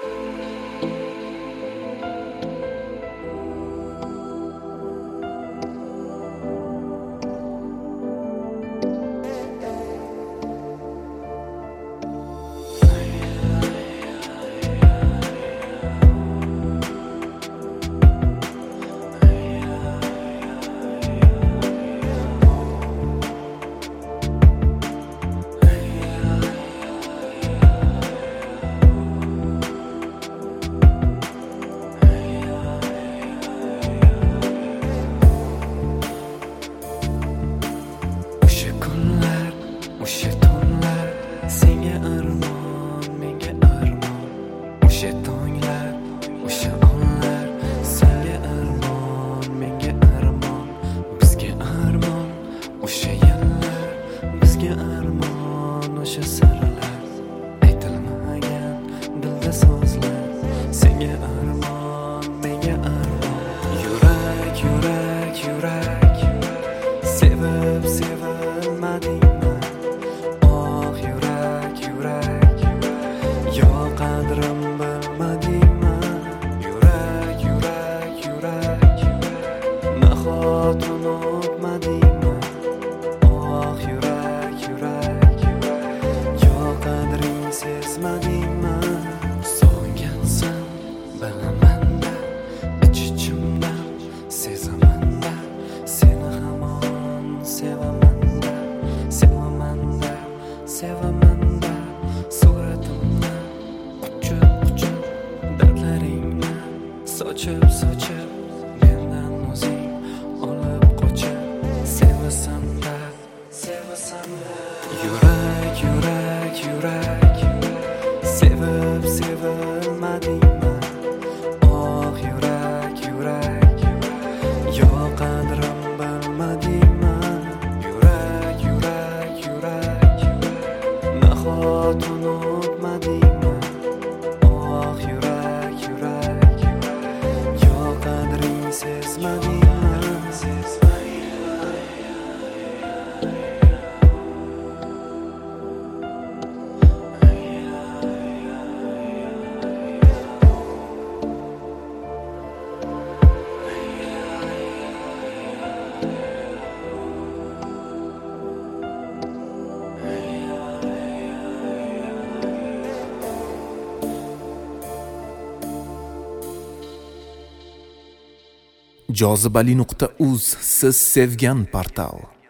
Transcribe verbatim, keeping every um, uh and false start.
sochib sochib mendan o'zing olib qochib sevasan-da sevasan-da yurak yurak yurak sevib sevilmadingmi oh yurak yurak yo qadrim bilmadingmi yurak yurak yurak nahot unutmadingmi oh yurak yurak yo qadring sezmadingmi jozibali nuqta uz siz sevgan portal.